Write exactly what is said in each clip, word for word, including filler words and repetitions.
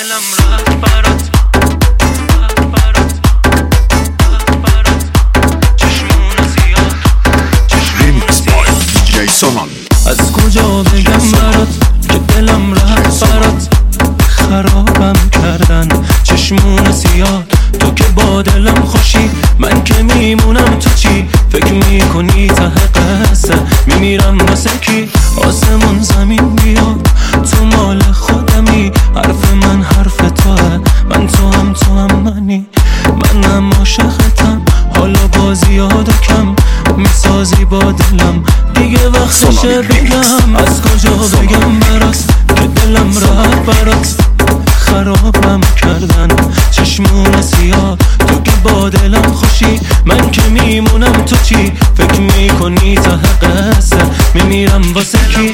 دلم رفت برات رفت برات رفت برات چشمون زیاد چشمون زیاد دی جی سونال. از کجا بگم برات که دلم رفت برات خرابم کردن چشمون زیاد. تو که با دلم خوشی من که میمونم تو چی فکر میکنی ته قصه میمیرم واسه کی؟ آسمون زمین بیاد تو مال خودمی حرف من حرف توه من تو هم تو هم منی منم عاشقتم حالا با زیاد و کم میسازی با دلم دیگه وقتشه بگم از کجا بگم برات که دلم رفت برات خرابم کردن چشمون سیاه. تو که با دلم خوشی من که میمونم تو چی فکر میکنی ته قصه میمیرم واسه کی؟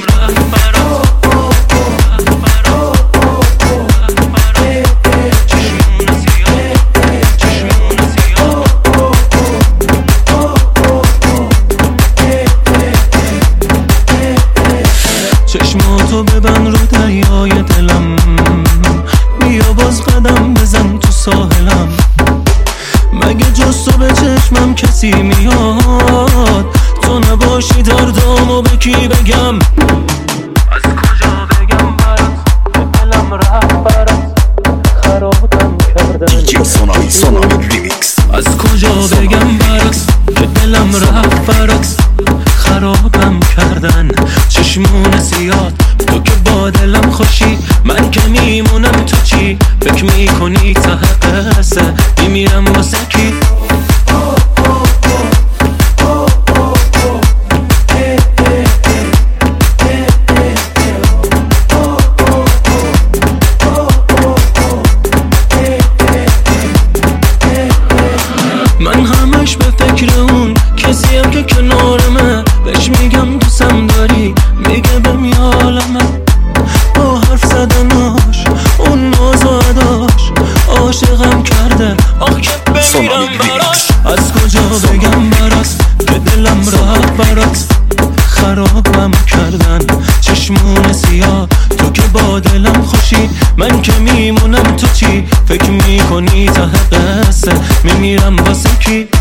چشماتو ببند رو دریای دلم بیا باز قدم بزن تو ساحلم مگه جز تو به چشمم کسی میاد تو نباشی دردامو به کی بگم؟ از کجا بگم برات دلم رفت برات خرابم کردن دی جی سونال سونال ریمیکس. از کجا بگم برات که دلم رفت برات خرابم کردن چشمون زیاد. تو که با دلم خوشی من که میمونم تو چی فکر میکنی ته قصه میمیرم واسه کی؟ من همش به فکر اون کسیم که کنارمه بهش میگم دوستم داری میگه بهم یه عالمه با حرف زدناش اون ناز و اداش عاشقم کرده آخ که بمیرم براش. از کجا بگم برات که دلم رفت برات خرابم کردن چشمون سیاه. تو که با دلم خوشی من که میمونم تو چی فکر میکنی ته قصه میمیرم واسه کی؟